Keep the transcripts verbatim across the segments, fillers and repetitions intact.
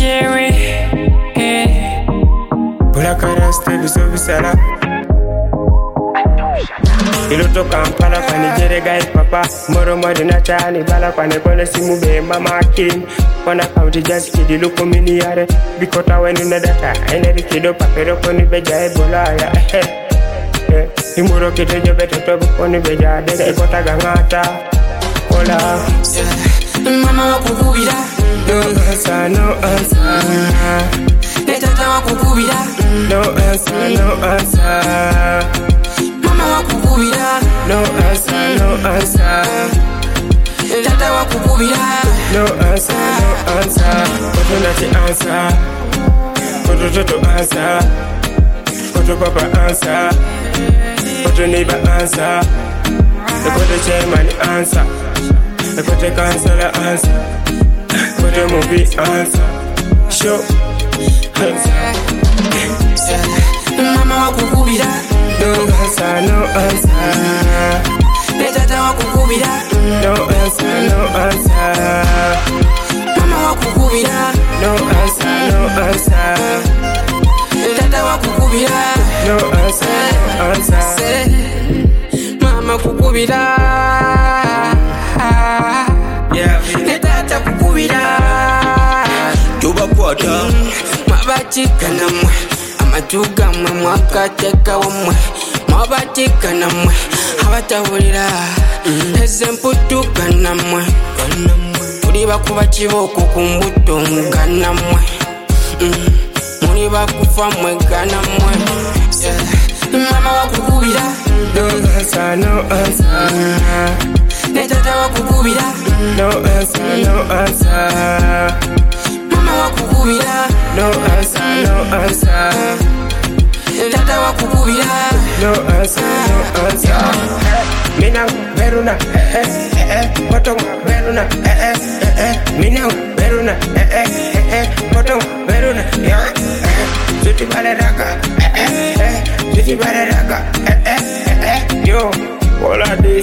chérie. Pour la caresse, tu veux sauver là. Iloto Kampala kwa Nigeria guys papa Moro modi na chani bala kwa nekone simu be mama king Kona kauti just kidi luko mini yare Bikota wenu na data Eneri kido papero koni beja ebola ya Imuro kito jobe totobu koni beja Dega ikota gangata Kola Mama wakukubira No answer, no answer Netata wakukubira No answer, no answer Mama wakukubira No answer, no answer Tata wakukubira No answer, no answer Koto nati answer Koto toto answer Koto papa answer Koto neighbor answer Koto chairman answer Koto counselor answer Koto movie answer Show answer Mama wakukubira No answer, no answer Netata wakukubira No answer, no answer Mama wakukubira No answer, no answer Tata wakukubira No answer, no answer Mama kukubira Yeah, Netata kukubira Tuba kwata Mabatika namwe Amatuga mwe mwakateka wamwe Mabatika namwe Abatawulira Eze mputuka namwe Muli bakuba kiboko ku mbuto nga namwe Muli bakufa mwe ga namwe Mama wakukubira No answer, no answer Netata wakukubira No answer, no answer Mama wakukubira No answer, no answer Tata wakukubira No answer, no answer Mina veruna eh eh eh Koto veruna eh eh eh Mina veruna eh eh eh Koto veruna yeah eh Tuti baleraka eh eh eh Tuti baleraka eh eh eh Yo, all of this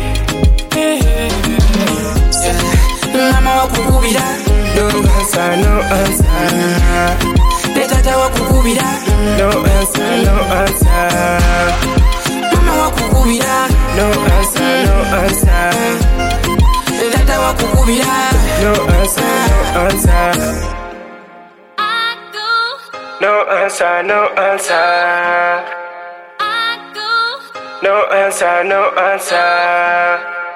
Mama wakukubira No answer, no answer Netata wakukubira No answer, no answer Mama wakukubira No answer, no answer Tata wakukubira No answer, no answer No answer, no answer No answer, no answer